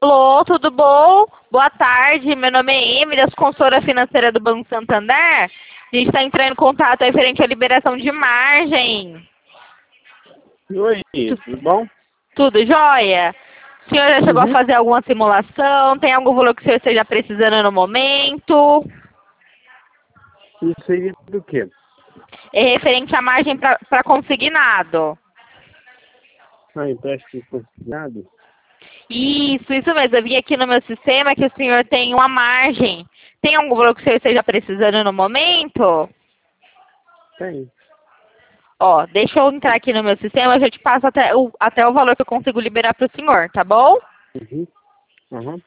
Alô, tudo bom? Boa tarde, meu nome é Emily, eu sou consultora financeira do Banco Santander. A gente está entrando em contato referente à liberação de margem. Oi, tudo bom? Tudo jóia? O senhor já chegou a Uhum. fazer alguma simulação? Tem algum valor que o senhor esteja precisando no momento? Isso aí do quê? É referente à margem para consignado. Ah, empréstimo consignado? Isso mesmo. Eu vi aqui no meu sistema que o senhor tem uma margem. Tem algum valor que o senhor esteja precisando no momento? Tem. Ó, deixa eu entrar aqui no meu sistema, eu já te passo até o valor que eu consigo liberar para o senhor, tá bom? Uhum. Uhum.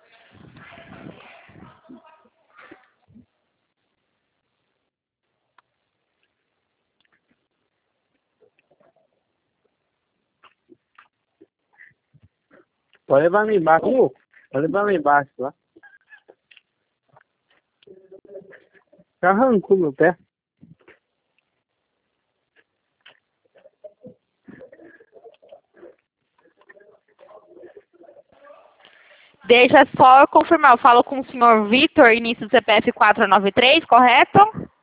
Pode levar lá embaixo. Pode levar lá embaixo, lá. Já arrancou meu pé. Deixa só eu confirmar, eu falo com o senhor Vitor, início do CPF 493, correto?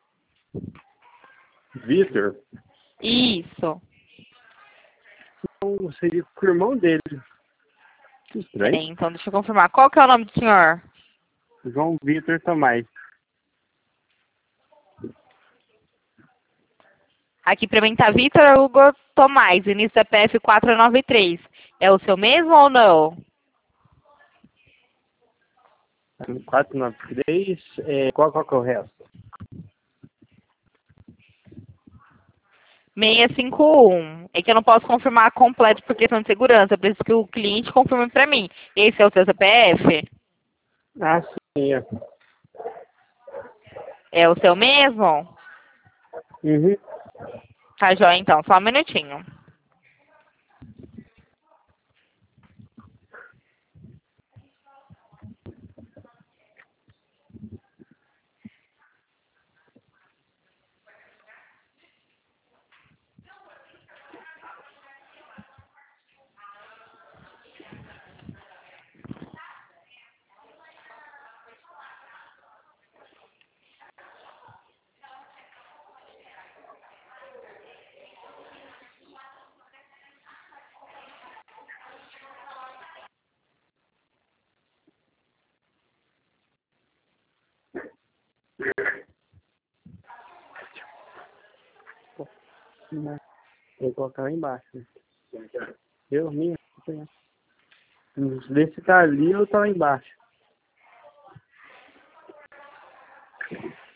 Vitor? Isso. Então, seria com o irmão dele. Que estranho. Bem, então deixa eu confirmar. Qual que é o nome do senhor? João Vitor Tomás. Aqui pra mim tá Vitor Hugo Tomás, início do CPF 493. É o seu mesmo ou não? 493. Qual que é o resto? 651. É que eu não posso confirmar completo por questão de segurança, eu preciso que o cliente confirme pra mim. Esse é o seu CPF? Ah, sim. É. É o seu mesmo? Uhum. Tá joia, então. Só um minutinho. Vou colocar lá embaixo. Eu, minha. Vê se tá ali ou tá lá embaixo.